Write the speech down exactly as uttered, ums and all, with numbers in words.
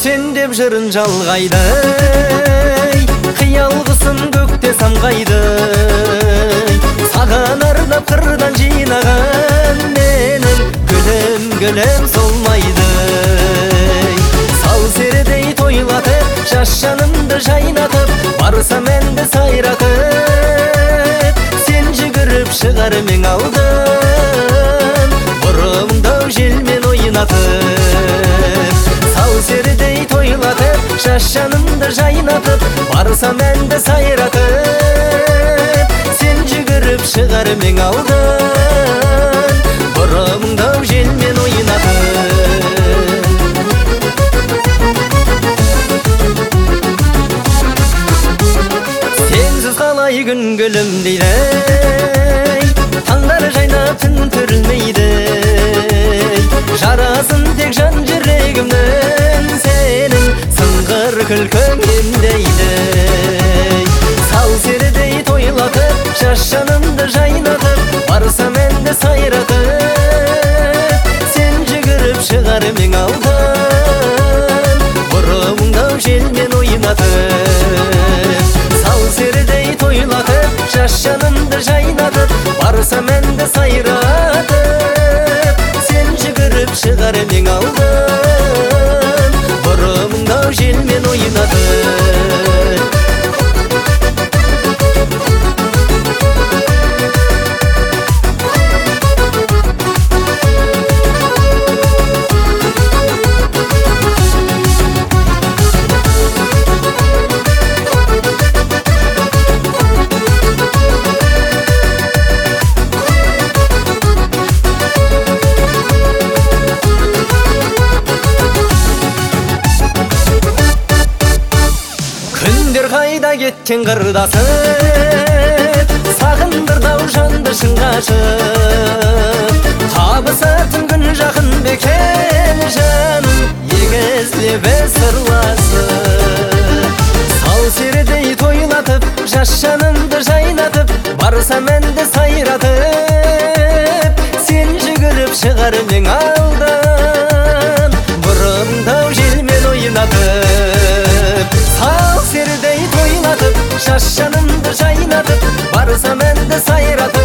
Sen деп жырын жалғайды, қиялғысын көкте самғайды. Саған арнап қырдан жинаған менің гүлім, гүлім солмайды. Сал серідей тойлатып, жас жанымды жайнатып, барсам әнді сайратып, сен жүгіріп шығар мен алдын, бұрымдау желмен ойнатып. Сал серідей тойлатып, жас жанымды жайнатып, барсам әнді сайратып, сен жүгіріп шығар мен алдын, бұрымдау желмен ойнатып. Сенсіз қалай күн гүлім дейді, таңдар жайнап түн түрілмейді. Жарасын тек жан жүрегімнің, сенің сыңғыр күлкің емдейді. Сал серідей тойлатып, жас жанымды жайнатып, барсам әнді сайратып, сен жүгіріп шығар мен алдын, бұрымдау желмен ойнатып. Сал серідей тойлатып, жас жанымды жайнатып, барсам әнді сайратып, сен жүгіріп шығар мен алдын, бұрымдау желмен ойнатып. Күндер қайда кеткен қырдасып, сағындырдау жанды шын қашып. Табысатын күн жақын бекен жаным, егізлебе сырласып. Сал серідей тойлатып, жас жанымды жайнатып, барсам әнді сайратып, сен жүгіріп шығар мен алдын, бұрымдау желмен ойнатып. Сал серідей тойлатып, жас жанымды жайнатып, барсам әнді сайратып,